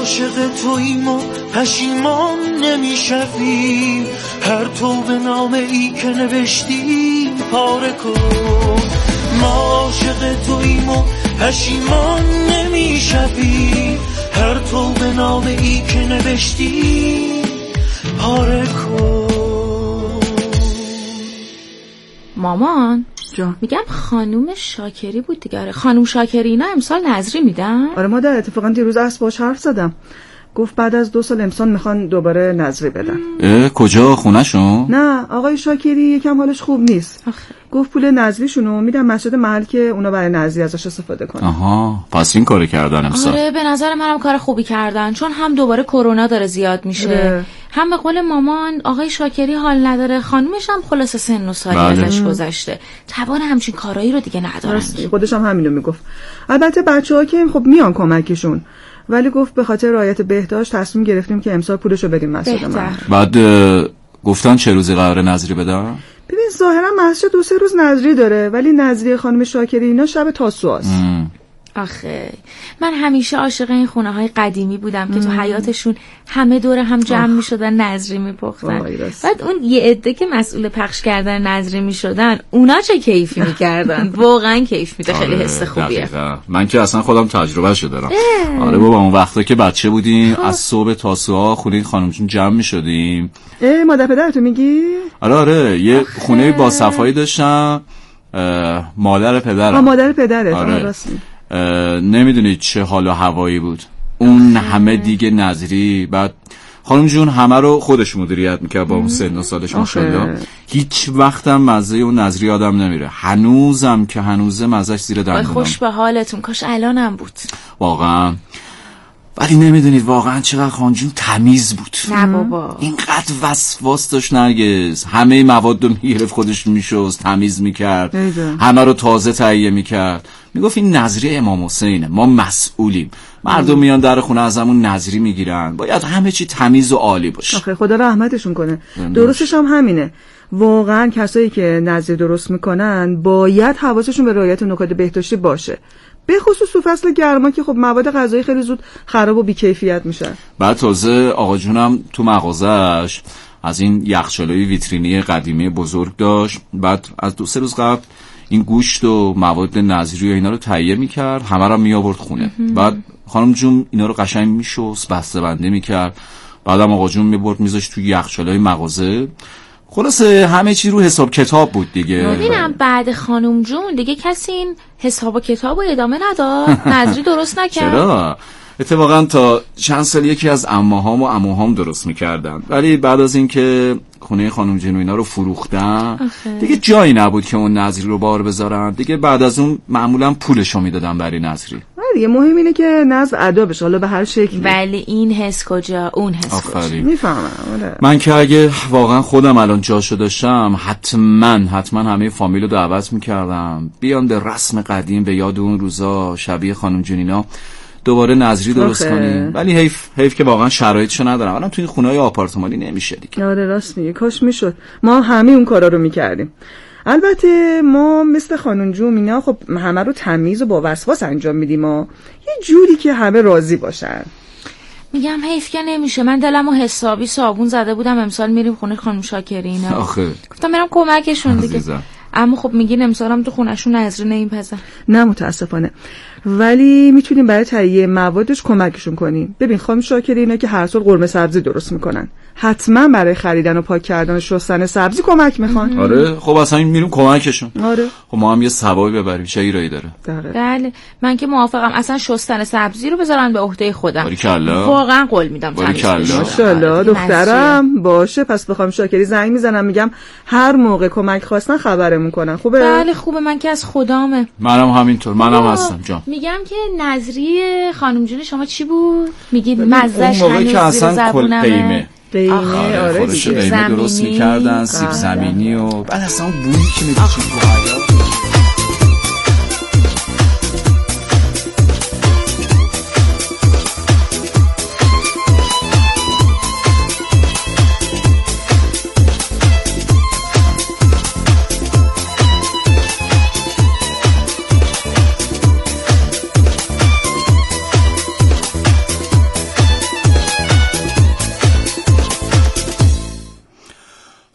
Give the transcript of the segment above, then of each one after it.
عاشق توییم و پشیمان نمیشویم، هر توبه نامه ای که نوشتیم پاره کن. ما عاشق توییم و پشیمان نمیشویم، هر توبه نامه ای که نوشتیم پاره کن. مامان جان میگم خانوم شاکری بود دیگه. خانوم شاکری اینا امسال نظری میدن؟ آره مادر، اتفاقا دیروز عصر باهاش حرف زدم، گفت بعد از 2 سال امسال میخوان دوباره نظری بدن. کجا؟ خونه‌شون؟ نه آقای شاکری یکم حالش خوب نیست. گفت پول نظریشونو میدن مسجد محل که اونا برای نظری ازش استفاده کنن. آها، پس این کارو کردن امسال. آره به نظر منم کار خوبی کردن، چون هم دوباره کرونا داره زیاد میشه، هم به قول مامان آقای شاکری حال نداره، خانومش هم خلاص سن و سالی ازش گذشته، توان همچین کارایی رو دیگه ندارن. خودش هم همینو میگفت. البته بچه‌ها که خب میان کمکشون، ولی گفت به خاطر رعایت بهداشت تصمیم گرفتیم که امسال پولشو بدیم مسجد محل. بعد گفتن چه روزی قراره نظری بدن؟ ببین ظاهرا مسجد 2-3 روز نظری داره، ولی نظری خانم شاکری اینا شب تاسوعاست. آخه من همیشه عاشق این خونه های قدیمی بودم که تو حیاتشون همه دور هم جمع می شدن نظری می پختن. بعد اون یه عده که مسئول پخش کردن نظری می شدن، اونا چه کیفی می کردن. واقعا کیف میده. خیلی حس خوبیه. من که اصلا خودم تجربه شو دارم. آره بابا، اون وقتا که بچه بودیم از صبح تا صبح خونه خانمشون جمع می شدیم. مادر پدرتو میگی؟ آره یه خونه با صفایی داشتم، مادر پدرم. مادر پدرت. آره. نمیدونید چه حال و هوایی بود اون همه دیگه نظری. بعد خانم جون همه رو خودش مدیریت میکرد با اون سن و سالش ماشاءالله. هیچ وقتم مزه اون نظری آدم نمیره. هنوزم که هنوزه مزهش زیر دندونم. خوش به حالتون، کاش الانم بود واقعا. ولی نمیدونید واقعا چقدر خانم جون تمیز بود. نه بابا، اینقدر وسواس داشت نرگس. همه مواد رو میگرفت خودش میشست، تمیز میکرد، همه رو تازه تهیه میکرد. میگفت این نظری امام حسینه، ما مسئولیم. مردم میان در خونه ازمون نظری میگیرن، باید همه چی تمیز و عالی باشه. آخه خدا رحمتشون کنه. درستش هم همینه. واقعا کسایی که نظری درست میکنن باید حواسشون به رعایت نکات بهداشتی باشه، به خصوص تو فصل گرما که خب مواد غذایی خیلی زود خراب و بی‌کیفیت میشن. بعد تازه آقا جونم تو مغازش از این یخچالای ویترینی قدیمی بزرگ داشت. بعد از 2-3 روز قبل این گوشت و مواد نظری و اینا رو تهیه میکرد، همه رو میآورد خونه. بعد خانم جون اینا رو قشنگ میشست، بسته بندی میکرد. بعدم آقا جون میبرد میذاشت تو یخچالای مغازه. خلاصه همه چی رو حساب کتاب بود دیگه. ببینم بعد خانم جون دیگه کسی این حساب و کتاب رو ادامه نداد؟ نظری درست نکرد؟ چرا؟ اتفاقا تا چند سال یکی از عموهام و عموهام درست میکردن، ولی بعد از اینکه خونه خانم جون اینا رو فروختن دیگه جایی نبود که اون نظری رو بار بذارن دیگه. بعد از اون معمولا پولشو میدادن برای نظری. دیگه مهم اینه که نظم ادا بشه، حالا به هر شکلی. ولی این حس کجا اون حس کجا؟ میفهمم. من که اگه واقعا خودم الان جاشو داشتم حتما همه فامیل رو دعوت میکردم بیان به رسم قدیم، به یاد اون روزا شبیه خانم جونینا دوباره نظری درست کنیم. ولی حیف که واقعا شرایطشو ندارم. الان توی خونه‌های آپارتمانی نمیشه دیگه. آره راست میگی، کاش میشد. ما همه اون کارا رو میکردیم. البته ما مثل خانم جون اینا خب همه رو تمیز و با وسواس انجام میدیم و یه جوری که همه راضی باشن. میگم حیف که نمیشه. من دلمو حسابی صابون زده بودم امسال میریم خونه خانم شاکری اینا. آخه گفتم برم کمکشون دیگه. اما خب میگین امسالم تو خونه‌شون نظری نمیپزن. نه متاسفانه، ولی میتونیم برای تهیه موادش کمکشون کنیم. ببین خانم شاکری اینا که هر سال قرمه سبزی درست میکنن، حتما برای خریدن و پاک کردن و شستن سبزی کمک میخوان. آره خب اصلا میریم کمکشون. آره خب ما هم یه ثوابی ببریم، چه ایرادی داره؟ بله من که موافقم. اصلا شستن سبزی رو بذارن به عهده خودم. باریکلا. واقعا قول میدم. ماشاءالله دخترم. باشه پس بخوام شاکری زنگ میزنم میگم هر موقع کمک خواستن خبرمون کنن. خوبه؟ بله خوبه. من که از خدامه. منم همینطور. منم هستم جان. میگم که نظری خانم جون شما چی بود؟ میگید مزهش هنوز زیر زبونمه. قیمه. آره خودش قیمه درست میکردن، سیب زمینی و بعد اصلا اون بویی که می‌کشید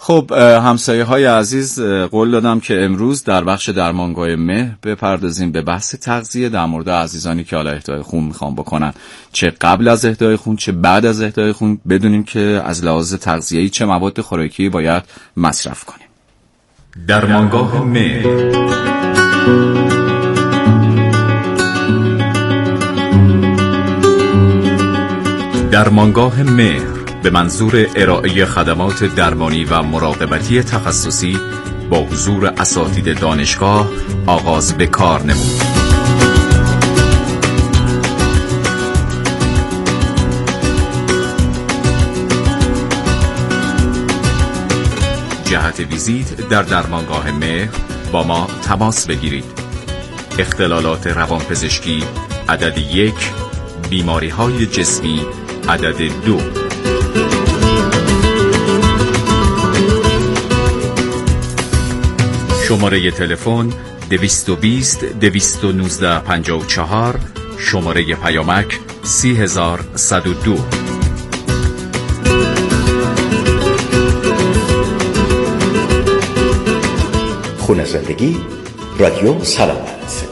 خب همسایه‌های عزیز، قول دادم که امروز در بخش درمانگاه مهر بپردازیم به بحث تغذیه در مورد عزیزانی که حالا اهدای خون میخوان بکنن، چه قبل از اهدای خون چه بعد از اهدای خون، بدونیم که از لحاظ تغذیه‌ای چه مواد خوراکی باید مصرف کنیم. درمانگاه مهر. درمانگاه مهر به منظور ارائه خدمات درمانی و مراقبتی تخصصی با حضور اساتید دانشگاه آغاز به کار نمود. جهت ویزیت در درمانگاه مهر با ما تماس بگیرید. اختلالات روانپزشکی عدد 1، بیماری‌های جسمی عدد 2. شماره تلفن 220 219 54، شماره پیامک 30102. خونه زندگی، رادیو سلامت.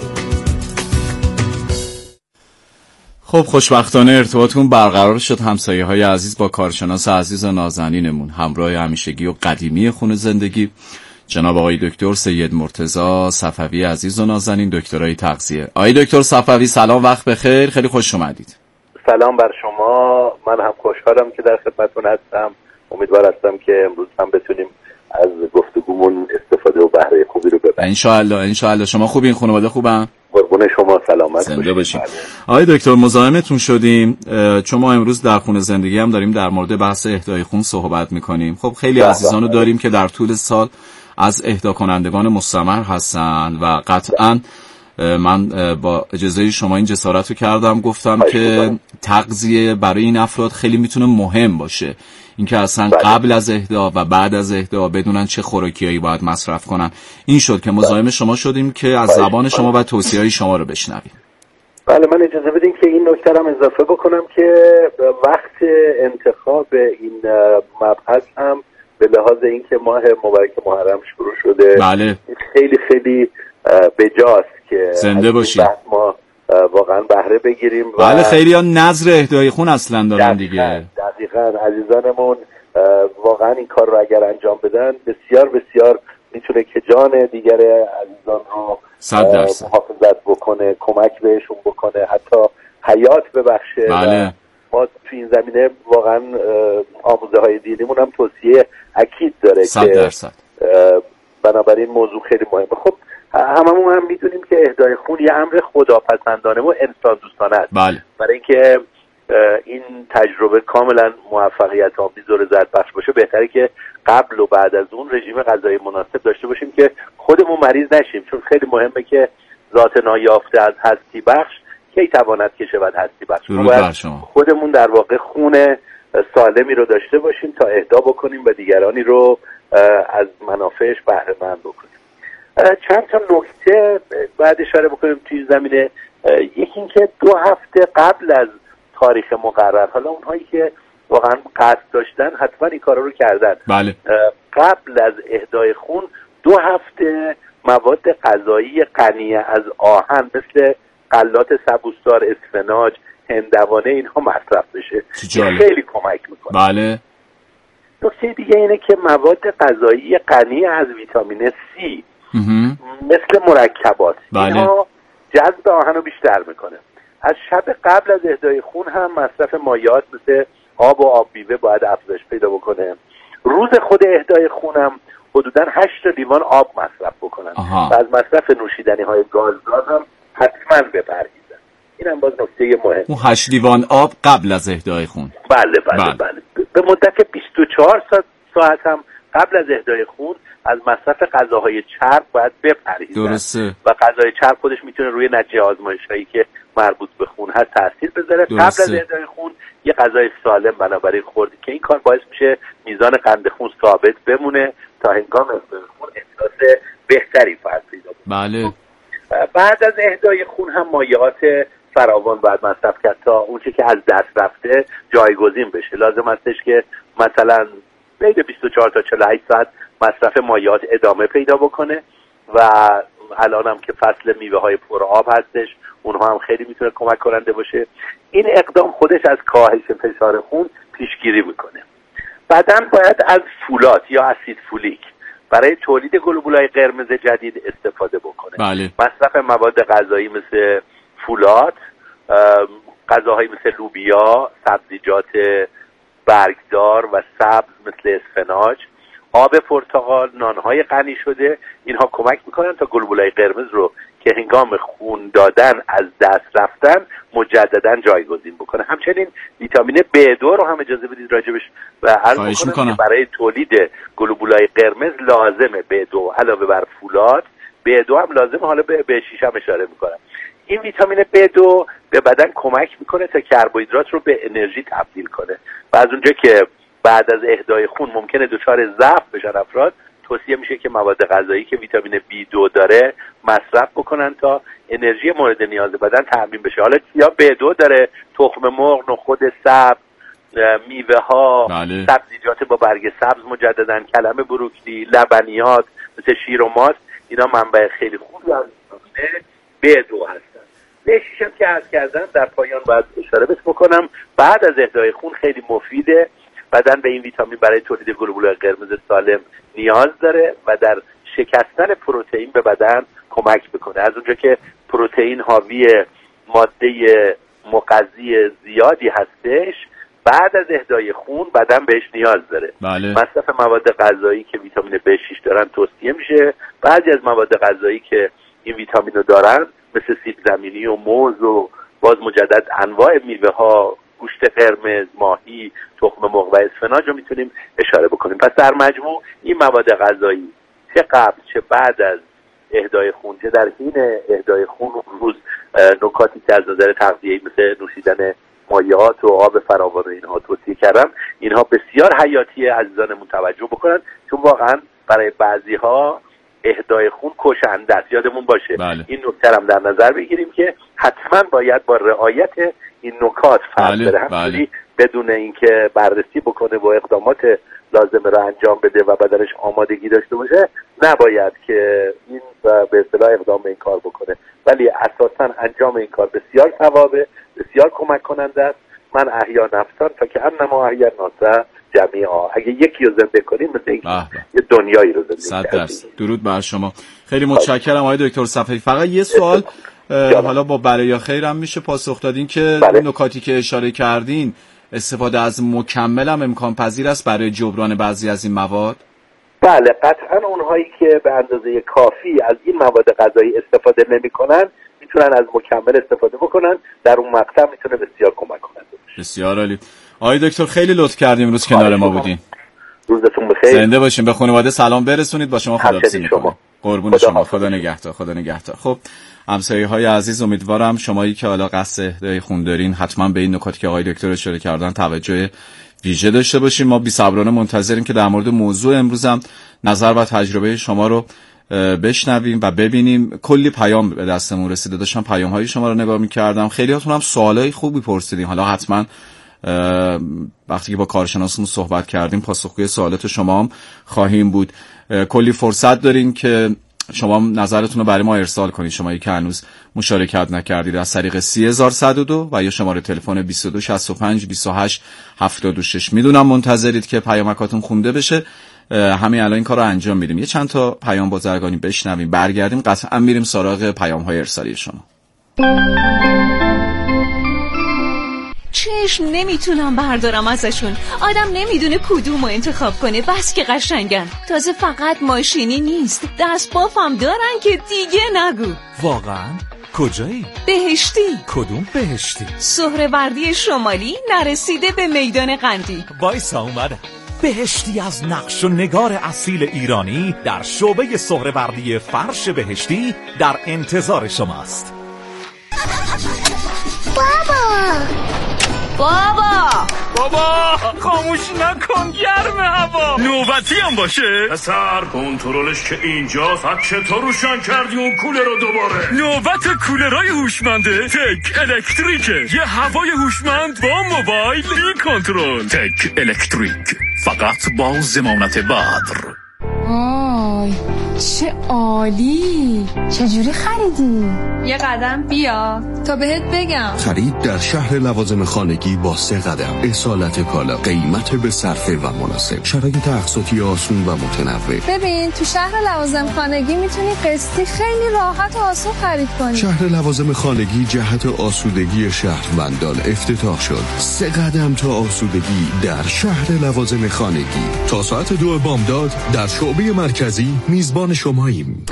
خب خوشبختانه ارتباطمون برقرار شد همسایه‌های عزیز با کارشناس عزیز و نازنینمون، همراه همیشگی و قدیمی خونه زندگی، جناب آقای دکتر سید مرتضی صفوی عزیز و نازنین، دکترای تغذیه. آقای دکتر صفوی سلام، وقت بخیر، خیلی خوش اومدید. سلام بر شما، من هم خوشحالم که در خدمتتون هستم. امیدوار هستم که امروز هم بتونیم از گفتگومون استفاده و بهره خوبی رو ببریم. انشالله. شما خوبین؟ خانواده خوبن؟ قربون شما، سلامت زنده باشین. آقای دکتر مزاحمتون شدیم، چون ما امروز در خونه زندگی هم داریم در مورد بحث اهدای خون صحبت میکنیم. خب خیلی عزیزانو داریم که در طول سال از اهدا کنندگان مستمر هستن و قطعاً من با اجازه شما این جسارت رو کردم گفتم که تغذیه برای این افراد خیلی میتونه مهم باشه، اینکه اصلا قبل از اهدا و بعد از اهدا بدونن چه خوراکیایی باید مصرف کنن. این شد که مزاحم شما شدیم که از زبان شما و توصیه‌های شما رو بشنویم. بله، من اجازه بدین که این نکته رو اضافه بکنم که وقت انتخاب این مبحث هم به لحاظ اینکه ماه مبارک محرم شروع شده، بله، خیلی خیلی بجاست که زنده باشیم ما واقعا بهره بگیریم. بله، خیلی ها نظر اهدای خون اصلا دارن دیگه. دقیقاً عزیزانمون واقعا این کار رو اگر انجام بدن بسیار بسیار میتونه که جان دیگر عزیزان رو 100% محافظت بکنه، کمک بهشون بکنه، حتی حیات ببخشه. بله. ما تو این زمینه واقعا آموزه های دینیمون هم توصیه اکید داره 100%. که بنابراین موضوع خیلی مهمه. خب هممون هم میدونیم که اهدای خون یه امر خداپسندانه و انسان دوستانه است. بله. برای اینکه این تجربه کاملا موفقیت آمیز و رضایت بخش باشه بهتره که قبل و بعد از اون رژیم غذایی مناسب داشته باشیم که خودمون مریض نشیم، چون خیلی مهمه که ذات نایافته از هستی بخش کی تواند که شود هستی بخش. خودمون در واقع خون سالمی رو داشته باشیم تا اهدا بکنیم و دیگرانی رو از منافعش بهره مند بکنیم. چند تا نکته بعد اشاره بکنیم توی زمینه. یکی این که 2 هفته قبل از تاریخ مقرر، حالا اونهایی که واقعا قصد داشتن حتما این کارا رو کردن، بله، قبل از اهدای خون 2 هفته مواد غذایی غنی از آهن مثل غلات سبوسدار، اسفناج، هندوانه اینها مصرف بشه. خیلی کمک میکنه. بله. نکته دیگه اینه که مواد غذایی غنی از ویتامین C مثل مرکبات، بله، اینها جذب آهن رو بیشتر میکنه. از شب قبل از اهدای خون هم مصرف مایعات مثل آب و آب میوه باید افزایش پیدا بکنه. روز خود اهدای خون هم حدوداً 8 لیوان آب مصرف بکنن و از مصرف نوشیدنی های گازدار هم حتما بپرهیزن. این هم باز نکته مهم. اون 8 لیوان آب قبل از اهدای خون. بله. به مدت 24 ساعت هم قبل از اهدای خون از مصرف غذاهای چرب باید بپرهیزن. درسته. و غذای چرب خودش میتونه روی نتیجه آزمایش‌هایی که مربوط به خون هست تاثیر بذاره. قبل از اهدای خون یه غذای سالم بنابراین خوردی که این کار باعث میشه میزان قند خون ثابت بمونه تا هنگام اهدای خون احساس بهتری فرد پیدا کنه. بله. بعد از اهدای خون هم مایعات فراوان باید مصرف کرد تا اون چیزی که از دست رفته جایگزین بشه. لازم هستش که مثلا بین 24 تا 48 ساعت مصرف مایعات ادامه پیدا بکنه و الان هم که فصل میوه های پرآب هستش، اونها هم خیلی میتونه کمک کننده باشه. این اقدام خودش از کاهش فشار خون پیشگیری میکنه. بعداً باید از فولات یا اسید فولیک برای تولید گلوبولای قرمز جدید استفاده بکنه. بله. مصرف مواد غذایی مثل فولات، غذاهایی مثل لوبیا، سبزیجات برگدار و سبز مثل اسفناج، آب پرتقال، نانهای غنی شده، اینها کمک میکنن تا گلبولای قرمز رو که هنگام خون دادن از دست رفتن مجددا جایگزین بکنه. همچنین ویتامین B2 رو هم اجازه بدید راجبش و عرض میکنم که برای تولید گلبولای قرمز لازمه B2 علاوه بر فولاد، B2 هم لازمه. حالا به B6 هم اشاره میکنم. این ویتامین B2 به بدن کمک میکنه تا کربوهیدرات رو به انرژی تبدیل کنه و از اونجا که بعد از اهدای خون ممکنه دچار ضعف بشن افراد، توصیه میشه که مواد غذایی که ویتامین B2 داره مصرف بکنن تا انرژی مورد نیاز بدن تامین بشه. حالا یا B2 داره، تخم مرغ، نخود سبز، میوه ها، بله. سبزیجات با برگ سبز مجددا، کلم بروکلی، لبنیات مثل شیر و ماست، اینا منبع خیلی خوبی از ویتامین B2 هستن. B6 هم که عرض کردم در پایان باید اشاره بکنم، بعد از اهدای خون خیلی مفیده. بدن به این ویتامین برای تولید گلبولای قرمز سالم نیاز داره و در شکستن پروتئین به بدن کمک میکنه. از اونجا که پروتئین حاوی ماده مغذی زیادی هستش، بعد از اهدای خون بدن بهش نیاز داره. بله. مصرف مواد غذایی که ویتامین B6 دارن توصیه میشه. بعضی از مواد غذایی که این ویتامین رو دارن مثل سیب زمینی و موز و باز مجدد انواع میوه ها، گوشت قرمز، ماهی، تخم مرغ و اسفناج رو میتونیم اشاره بکنیم. پس در مجموع این مواد غذایی چه قبل چه بعد از اهدای خون، چه در حین اهدای خون روز، نکاتی که از نظر تغذیه‌ای مثل نوشیدن مایعات و آب فراوان اینها توصیه کردم، اینها بسیار حیاتی، عزیزانمون توجه بکنن چون واقعا برای بعضی‌ها اهدای خون کشنده است. یادمون باشه بله. این نکته هم در نظر بگیریم که حتما باید با رعایت این نکات فرض بره. همچنین بدون اینکه بررسی بکنه و اقدامات لازمه رو انجام بده و بدنش آمادگی داشته باشه، نباید که این به اصطلاح اقدام به این کار بکنه. ولی اساسا انجام این کار بسیار ثوابه، بسیار کمک کننده است. من احیا نفسان تا که انما احیا الناس جمیعا. اگه یکی رو زنده کنیم مثل اینکه یه دنیایی رو زنده کنیم. درود بر شما. خیلی متشکرم آقای دکتر صفحی. فقط یه سوال حالا با برای خیرم میشه پاسخ دادین که نکاتی که اشاره کردین استفاده از مکمل هم امکان پذیر است برای جبران بعضی از این مواد؟ بله قطعا اونهایی که به اندازه کافی از این مواد غذایی استفاده نمی‌کنن میتونن از مکمل استفاده بکنن. در اون مقطع میتونه بسیار کمک کننده باشه. بسیار عالی. آقای دکتر خیلی لطف کردیم امروز کنار ما بودین. روزتون بخیر. زنده باشین. به خانواده سلام برسونید. با شما خداحافظی می‌کنم. قربون شما. خدا نگهدار. خدا نگهدار. خب همسایه‌های عزیز، امیدوارم شمایی که حالا قصد اهدای خون دارین حتما به این نکاتی که آقای دکتر اشاره کردن توجه ویژه داشته باشیم. ما بی‌صبرانه منتظریم که در مورد موضوع امروز هم نظر و تجربه شما رو بشنویم و ببینیم. کلی پیام به دستمون رسیده، داشتم پیام‌های شما رو نگاه می‌کردم. خیلیاتون هم سوالای خوبی پرسیدین. حالا حتما وقتی که با کارشناسمون صحبت کردیم پاسخگوی سوالات شما هم خواهیم بود. کلی فرصت دارین که شما نظرتون رو برای ما ارسال کنید. شمایی که هنوز مشارکت نکردید از طریق 30102 و یا شماره تلفن 2265 28 76. میدونم منتظرید که پیامکاتون خونده بشه. همین الان این کار رو انجام میدیم. یه چند تا پیام بازرگانی بشنویم، برگردیم قطعا میریم سراغ پیام‌های ارسالی شما. چشم نمیتونم بردارم ازشون. آدم نمیدونه کدومو انتخاب کنه. بس که قشنگن. تازه فقط ماشینی نیست، دست بافم دارن که دیگه نگو. واقعا؟ کجایی؟ بهشتی. کدوم بهشتی؟ سهروردی شمالی نرسیده به میدان قندی. وایسا اومدم. بهشتی از نقش و نگار اصیل ایرانی در شعبه سهروردی فرش بهشتی در انتظار شماست. بابا بابا خاموش نکن، گرم هوا. نوبتی هم باشه پسر، کنترلش که اینجاست. چطور روشن کردی اون کولر رو دوباره؟ نوبت کولرهای هوشمنده تک الکتریکه. یه هوای هوشمند با موبایل بی کنترل. تک الکتریک، فقط با ضمانت بدر. وای چه عالی! چجوری خریدی؟ یه قدم بیا تا بهت بگم. خرید در شهر لوازم خانگی با 3 قدم. اصالت کالا، قیمت به صرفه و مناسب، شرایط اقساطی آسون و متنوع. ببین تو شهر لوازم خانگی میتونی قسطی خیلی راحت و آسون خرید کنی. شهر لوازم خانگی جهت آسودگی شهروندان افتتاح شد. 3 قدم تا آسودگی در شهر لوازم خانگی. تا ساعت 2 بامداد در شعبه مرکزی میزبان شماییم.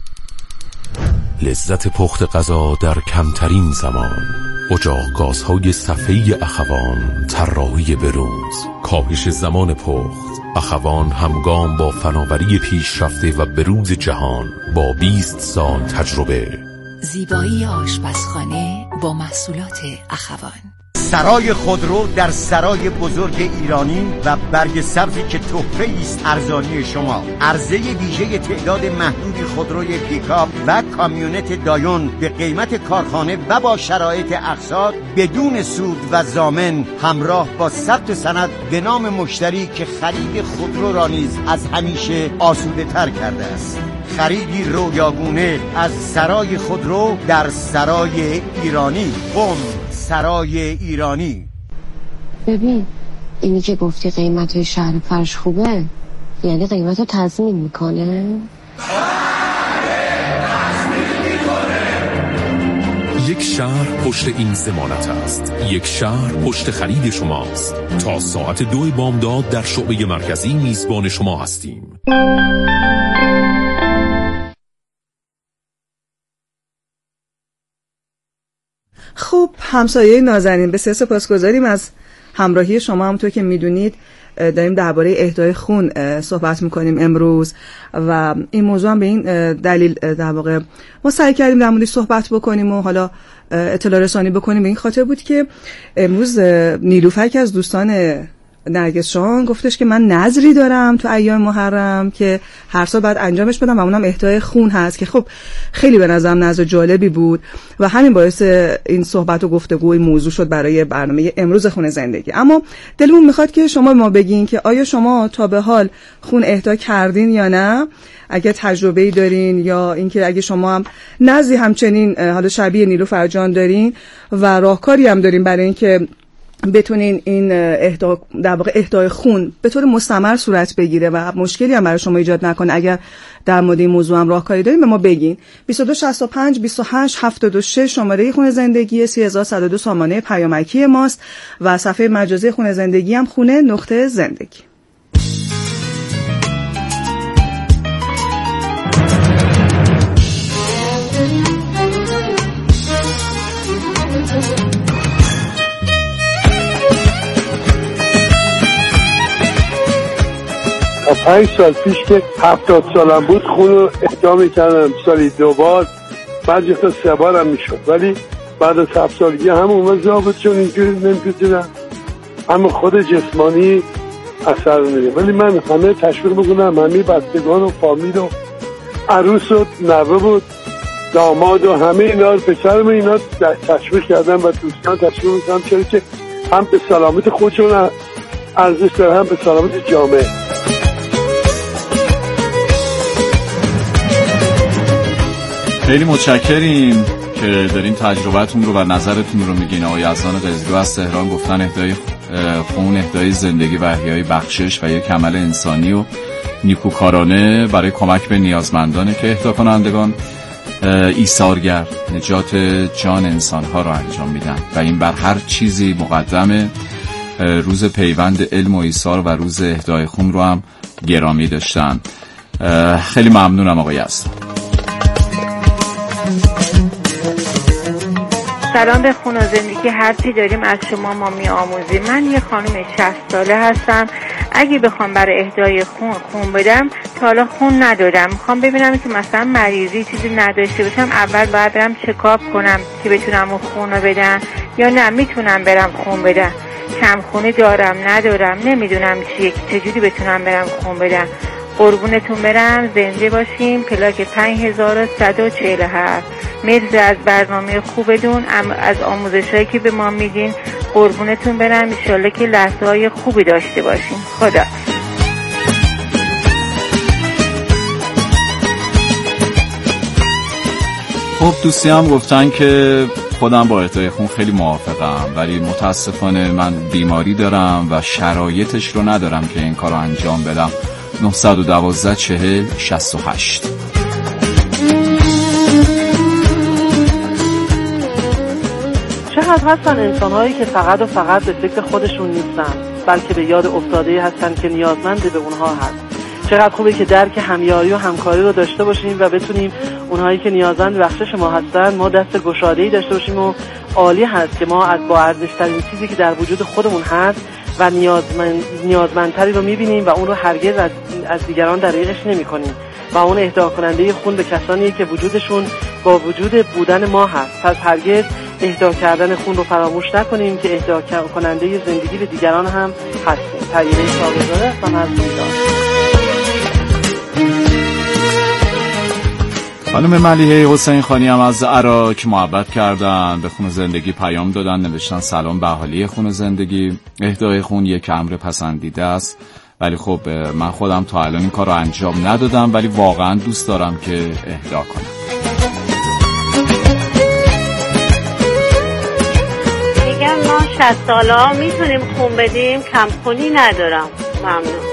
لذت پخت غذا در کمترین زمان. اجاق گازهای صفحه‌ای اخوان، طراحی برنز، کاهش زمان پخت. اخوان همگام با فناوری پیشرفته و بروز جهان با 20 سال تجربه. زیبایی آشپزخانه با محصولات اخوان. سرای خودرو در سرای بزرگ ایرانی و برگ سبزی که تحفه است ارزانی شما. عرضه ویژه تعداد محدودی خودروی پیکاپ و کامیونت دایون به قیمت کارخانه و با شرایط اقساط بدون سود و ضامن، همراه با ثبت سند به نام مشتری که خرید خودرو را نیز از همیشه آسوده تر کرده است. خریدی رویاگونه از سرای خودرو در سرای ایرانی. سرای ایرانی. ببین اینی که گفتی قیمت شهر فرش خوبه، یعنی قیمت رو تضمین میکنه؟ یک شهر پشت این ضمانت است. یک شهر پشت خرید شماست. تا ساعت 2 بامداد در شعبه مرکزی میزبان شما هستیم. خب همسایه نازنین، بسیار سپاسگزاریم از همراهی شما. همونطور که میدونید داریم درباره اهدای خون صحبت میکنیم امروز و این موضوع هم به این دلیل در واقع ما سعی کردیم در موردش صحبت بکنیم و حالا اطلاع رسانی بکنیم. به این خاطر بود که امروز نیلوفر که از دوستان نرگس شان گفتش که من نذری دارم تو ایام محرم که هر سال بعد انجامش بدم و اونم اهدای خون هست، که خب خیلی به نظرم نظر جالبی بود و همین باعث این صحبت و گفتگو این موضوع شد برای برنامه امروز خون زندگی. اما دلمون میخواد که شما ما بگین که آیا شما تا به حال خون اهدا کردین یا نه، اگه تجربه‌ای دارین، یا اینکه اگه شما هم نذری همچنین حالا شبیه نیلوفر جان دارین و راهکاری هم دارین برای اینکه بتونین این در واقع اهدای خون به طور مستمر صورت بگیره و مشکلی هم برای شما ایجاد نکنه. اگر در مورد این موضوع هم راهکاری دارین به ما بگین. 2265 28 76 شماره خون زندگی، 3102 سامانه پیامکی ماست و صفحه مجازی خون زندگی هم خونه.زندگی. تا 5 سال پیش که 70 سالم بود خون رو اهدا میکردم سالی 2 بار، بعد تا 3 بار هم میشد، ولی بعد از 7 سالگی هم اومد ضابط چون اینجوری نمیتونم، اما خود جسمانی اثر میده. ولی من همه تشویق میکنم، همه بستگان و فامیل و عروس و نوه و داماد و همه اینا پسرم اینا تشویق کردم و دوستان تشویق میکنم، چرا که هم به سلامت خودشون ارزش داره هم به سلامت جامعه. خیلی متشکریم که دارین تجربتون رو و نظرتون رو میگین. آقای یزدان قزلو از تهران گفتن اهدای خون اهدای زندگی و احیای بخشش و یک عمل انسانی و نیکوکارانه برای کمک به نیازمندانه که اهدا کنندگان ایثارگر نجات جان انسانها رو انجام میدن و این بر هر چیزی مقدمه. روز پیوند علم و ایثار و روز اهدای خون رو هم گرامی داشتن. خیلی ممنونم آقای یزدان. سلام به خون و زندگی، هرچی داریم از شما ما می آموزیم. من یه خانم 60 ساله هستم. اگه بخوام برای اهدای خون بدم، تا حالا خون ندادم، میخوام ببینم که مثلا مریضی چیزی نداشته باشم، اول باید برم چکاپ کنم که بتونم اون خون رو بدم یا نه میتونم برم خون بدم. کمخونی دارم ندارم نمیدونم چیه که چجوری بتونم برم خون بدم. قربونتون برم، زنده باشیم. پلاک 5147. مرسی از برنامه خوبتون، از آموزشایی که به ما میدین. قربونتون برم، انشالله که لحظه های خوبی داشته باشیم. خدا. خب دوستی هم گفتن که خودم با اهدای خون خیلی موافقم، ولی متاسفانه من بیماری دارم و شرایطش رو ندارم که این کار رو انجام بدم. 912 40 68. چقدر هستن انسان‌هایی که فقط و فقط به فکر خودشون نیستن، بلکه به یاد افتاده‌ای هستن که نیازمند به اونها هست. چقدر خوبه که درک همیاری و همکاری رو داشته باشیم و بتونیم اونهایی که نیازمند بخشش ما هستن ما دست گشاده‌ای داشته باشیم و عالی هست که ما از با ارزش‌ترین چیزی که در وجود خودمون هست و نیازمندتری رو می‌بینیم و اون رو هرگز از دیگران دریغش نمی‌کنیم و اون اهدا کننده خون به کسانی که وجودشون با وجود بودن ما هست. پس هرگز اهدا کردن خون رو فراموش نکنیم که اهدا کننده زندگی به دیگران هم هستیم. طیبه سابق‌زاده هستم از میدان. خانم ملیحه حسین خانی هم از عراق محبت کردن، به خون زندگی پیام دادن، نوشتن سلام به اهالی خون زندگی. اهدای خون یک امر پسندیده است، ولی خب من خودم تا الان این کار رو انجام ندادم، ولی واقعا دوست دارم که اهدا کنم. میگم ما 60 ساله ها میتونیم خون بدیم، کمخونی ندارم. ممنون.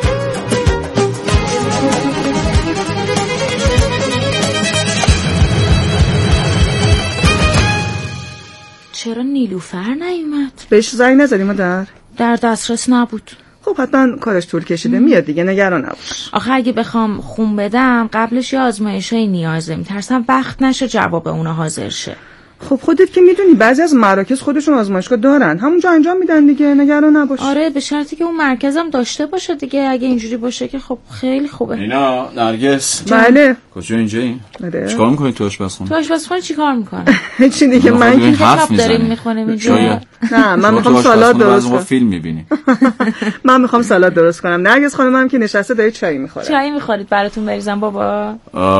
چرا نیلوفر نیومد؟ بهش زنگ نزدیم در دسترس نبود. خب حتما کارش طول کشیده، میاد دیگه، نگران نباش. آخه اگه بخوام خون بدم قبلش یه آزمایشای نیازه، میترسم وقت نشه جواب اونا حاضر شه. خب خودت که میدونی بعضی از مراکز خودشون آزمایشگاه دارن، همونجا انجام میدن دیگه، نگران نباش. آره به شرطی که اون مرکزم داشته باشه دیگه. اگه اینجوری باشه که خب خیلی خوبه. اینا نرگس. بله. کجا اینجایی؟ آره. چیکار می‌کنی تو آشپزخونه؟ تو آشپزخونه چیکار می‌کنی؟ هیچی دیگه، من که کتاب داریم می‌خونیم اینجا. نه من می‌خوام سالاد درست کنم. فیلم می‌بینی. من می‌خوام سالاد درست کنم. نرگس خانمم که نشسته داره چای می‌خوره. چای می‌خورید براتون بریزم بابا؟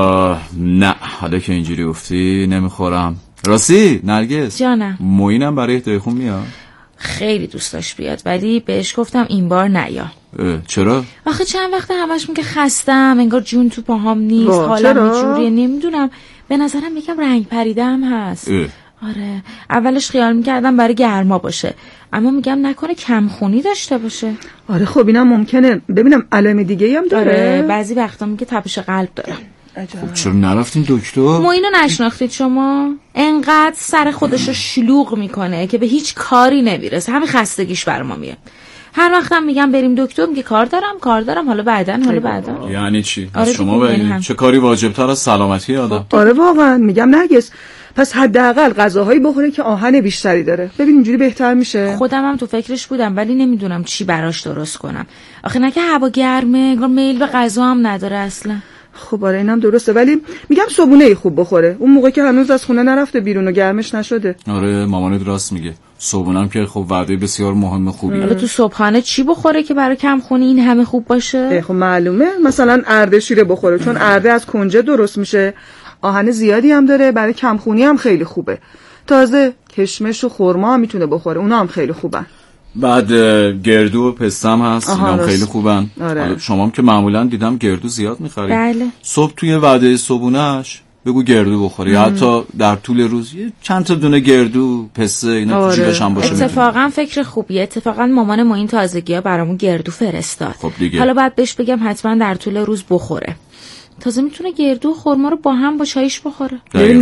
نه حالا که اینجوری گفتی نمی‌خورم. راستی نرگس جانم، موینم برای اهدای خون میاد؟ خیلی دوست داشت بیاد ولی بهش گفتم این بار نیا. چرا؟ آخه چند وقت همش میگه خستم، انگار جون تو پاهام نیست، حالم اینجوریه، نمیدونم، به نظرم یکم رنگ پریده هم هست. آره اولش خیال میکردم برای گرما باشه، اما میگم نکنه کمخونی داشته باشه. آره خب اینم ممکنه. ببینم علائم دیگه‌ای هم داره. آره بعضی وقتا میگه تپش قلب دارم. خب چرا نرفتین دکتر؟ ما اینو نشناختید شما؟ انقدر سر خودشو شلوغ میکنه که به هیچ کاری نمیرسه، همین خستگیش بر ما میاد. هر وقتم میگم بریم دکتر میگه کار دارم، حالا بعدن. یعنی چی؟ آره شما ببینید چه کاری واجب‌تر از سلامتی آدم؟ آره واقعا میگم نرگس، پس حداقل غذاهایی بخوره که آهن بیشتری داره. ببین اینجوری بهتر میشه. خودم هم تو فکرش بودم ولی نمیدونم چی براش درست کنم. آخه نه که هوا گرمه، انگار میل به غذا هم نداره اصلا. خب آره اینم درسته، ولی میگم صبحونه خوب بخوره، اون موقع که هنوز از خونه نرفته بیرون و گرمش نشده. آره مامانت راست میگه، صبحونم که خب وعده بسیار مهم خوبیه. حالا تو صبحانه چی بخوره که برای کم خونی این همه خوب باشه؟ خب معلومه، مثلا ارده شیره بخوره، چون ارده از کنجد درست میشه، آهن زیادی هم داره، برای کم خونی هم خیلی خوبه. تازه کشمش و خرما هم میتونه بخوره، اونا هم خیلی خوبن. بعد گردو و پسته هم هست، اینا هم خیلی خوبن. آره. شما هم که معمولا دیدم گردو زیاد میخورید. بله. صبح توی وعده صبحونه‌اش بگو گردو بخوری، یا حتی در طول روز یه چند تا دونه گردو، پسته، اینا تو جیبش هم باشه. اتفاقا فکر خوبیه. اتفاقا مامان ما این تازگی‌ها برامون گردو فرستاد. خب دیگه. حالا باید بهش بگم حتما در طول روز بخوره. تازه میتونه گردو و خرما رو با هم با چایش بخوره.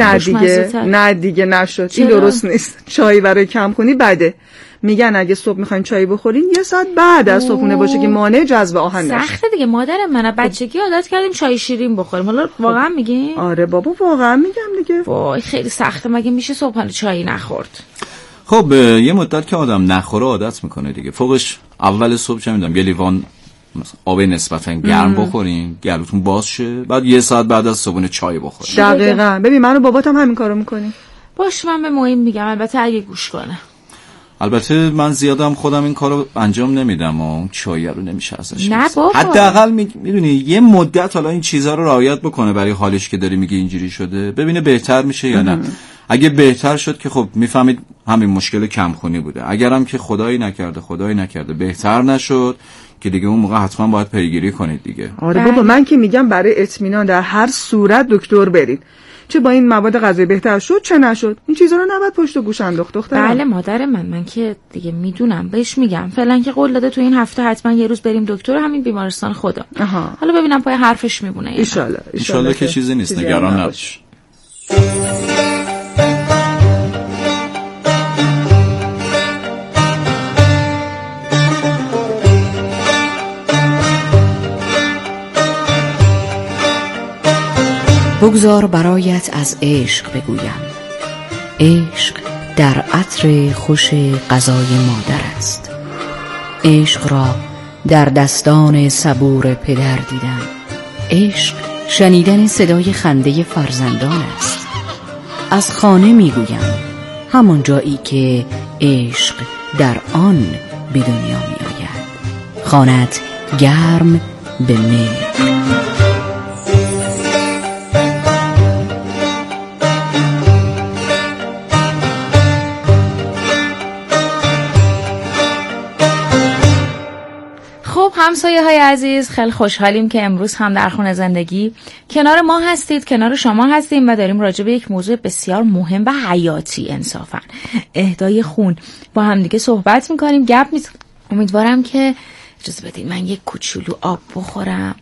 نه دیگه نشد. این درست نیست. چای برای کمخونی بده. میگن اگه صبح میخواین چای بخورین یه ساعت بعد از صبحونه باشه که مانع جذب آهن نشه. سخته دیگه. مادر من بچگی عادت کردیم چای شیرین بخوریم. حالا واقعا میگین؟ آره بابا واقعا میگم دیگه. وای خیلی سخته، مگه میشه صبحانه چای نخورد؟ خب یه مدت که آدم نخوره عادت میکنه دیگه. فوقش اول صبح چه میدونم یه لیوان آب نسبتا گرم بخورین، گلوتون باز شه، بعد یه ساعت بعد از صبحونه چای بخورین. دقیقاً. ببین من و باباتم همین کارو میکنیم. باش من به معین میگم، البته اگه گوش کنه. البته من زیادم خودم این کارو انجام نمیدم و اون چای رو نمیشه ازش. نه بابا، حداقل میدونی یه مدت حالا این چیزا رو رعایت بکنه برای حالش که داری میگه اینجوری شده، ببینه بهتر میشه یا نه. اگه بهتر شد که خب میفهمید همین مشکل کمخونی بوده. اگرم که خدایی نکرده بهتر نشد که دیگه اون موقع حتما باید پیگیری کنید دیگه. آره بابا، من که میگم برای اطمینان در هر صورت دکتر برید. چه با این مواد غذایی بهتر شد چه نشد، این چیزا رو نباید پشت گوش انداخت دخترم. بله مادر من که دیگه میدونم، بهش میگم فعلا که قول داده تو این هفته حتما یه روز بریم دکتر همین بیمارستان خدا. حالا ببینم پای حرفش میمونه. ان شاءالله که چیزی نیست، نگران نباش. بگذار برایت از عشق بگویم. عشق در عطر خوش غذای مادر است. عشق را در دستان صبور پدر دیدم. عشق شنیدن صدای خنده فرزندان است. از خانه میگویم، همان جایی که عشق در آن به دنیا می آید. خانه‌ات گرم به مهر. همسایه های عزیز، خیلی خوشحالیم که امروز هم در خونه زندگی کنار ما هستید، کنار شما هستیم و داریم راجع به یک موضوع بسیار مهم و حیاتی انصافا، اهدای خون، با هم دیگه صحبت میکنیم، گپ میزنیم. امیدوارم که اجازه بدید من یک کوچولو آب بخورم.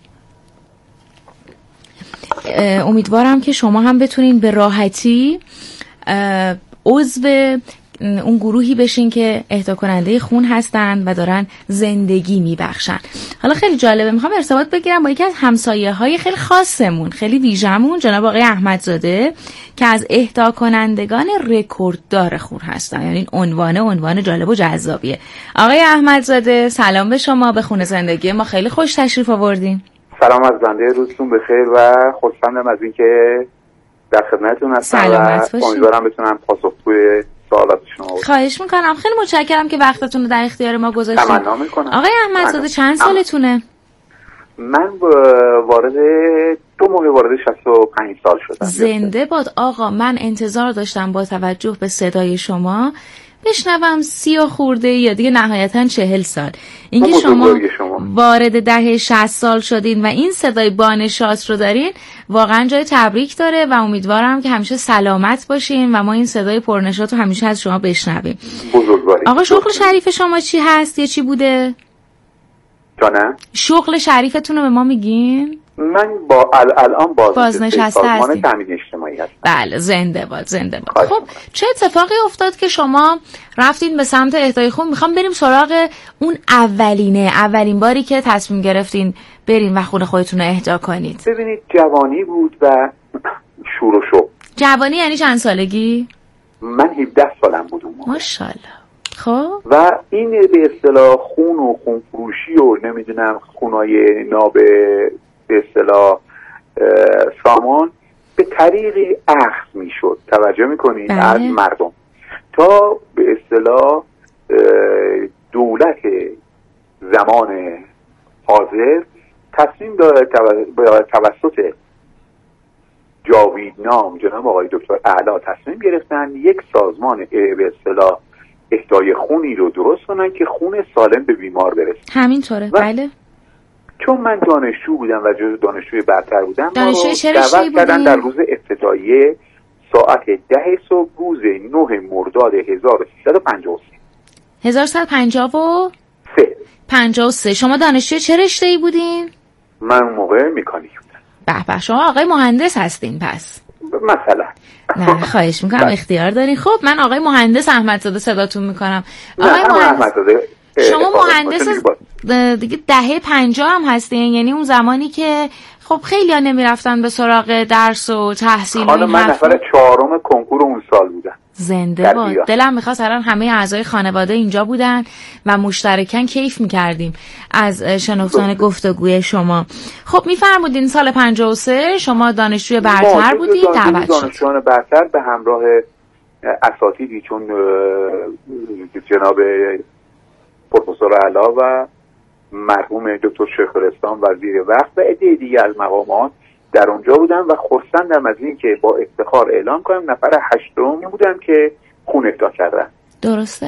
امیدوارم که شما هم بتونین به راحتی عضو اون گروهی بشین که اهدا کننده خون هستن و دارن زندگی میبخشن. حالا خیلی جالبه، میخوام ارتباط بگیرم با یکی از همسایه های خیلی خاصمون، خیلی ویژمون، جناب آقای احمدزاده که از اهدا کنندگان رکورددار خون هستن. یعنی عنوان جالب و جذابیه. آقای احمدزاده سلام به شما، به خونه زندگی ما خیلی خوش تشریف آوردین. سلام از بنده، روزتون بخیر و خوشحالم از اینکه در خدمتتون هستم و امیدوارم بتونم پاسخگوی سوالات شما باشم. خواهش میکنم، خیلی متشکرم که وقتتون رو در اختیار ما گذاشتید. تمنا میکنم. آقای احمدزاده چند سالتونه؟ من وارد 65 سال شدم. زنده باد آقا. من انتظار داشتم با توجه به صدای شما بشنوم 30 خورده یا دیگه نهایتاً 40 سال. اینکه شما وارد دهه 60 سال شدین و این صدای بانشات رو دارین واقعا جای تبریک داره و امیدوارم که همیشه سلامت باشین و ما این صدای پرنشات رو همیشه از شما بشنویم. بزرگواری. آقا شغل شریف شما چی هست یا چی بوده؟ جانم؟ شغل شریفتون رو به ما میگین؟ من الان بازنشسته هستم. تامین اجتماعی هستم. بله، زنده باد. خب چه اتفاقی افتاد که شما رفتین به سمت اهدای خون؟ میخوام بریم سراغ اون اولین باری که تصمیم گرفتین برین و خون خودتون رو اهدا کنید. ببینید، جوانی بود و شور و شوق. جوانی یعنی چند سالگی؟ من 17 سالم بود اون موقع. ماشاءالله. خب و این به اصطلاح خون و خونفروشی و نمیدونم خونای به اصطلاح سامان به طریقی اخذ میشد، توجه میکنید، از مردم، تا به اصطلاح دولت زمان حاضر تصمیم داره توسط جاوید نام جناب آقای دکتر اعلی تصمیم گرفتن یک سازمان به اصطلاح اهدای خونی رو درست کنن که خون سالم به بیمار برسه. همینطوره. بله. چون من دانشجو بودم و جزو دانشجوی برتر بودم، دانشجوی چه رشته‌ای بودین؟ در روز افتتاحیه ساعت 10 صبح روز 9 مرداد 1353. شما دانشجوی چه رشته‌ای بودین؟ من اون موقع مکانیک بودم. به شما آقای مهندس هستین پس؟ مثلا. نه خواهش میکنم، اختیار دارین. خب من آقای مهندس احمدزاده صداتون میکنم. آقای مهندس شما مهندس دیگه دهه 50 هم هستین، یعنی اون زمانی که خب خیلی ها نمیرفتن به سراغ درس و تحصیل. حالا من نفر 4 کنکور اون سال بودم. زنده باد. دلم میخواست الان همه اعضای خانواده اینجا بودن و مشترکاً کیف میکردیم از شنفتن گفتگوی شما. خب میفرمودین سال 53 شما دانشجوی برتر بودین، دعوت شد. دانشجویان برتر به همراه اساتیدی، چون جناب پروفسور علا و مرحوم دکتر شیخ‌الاسلام وزیر وقت و عده دیگه از مقامات در اونجا بودم و خرسندم از این که با افتخار اعلام کنم نفر 8 بودم که خون اهدا کردن. درسته.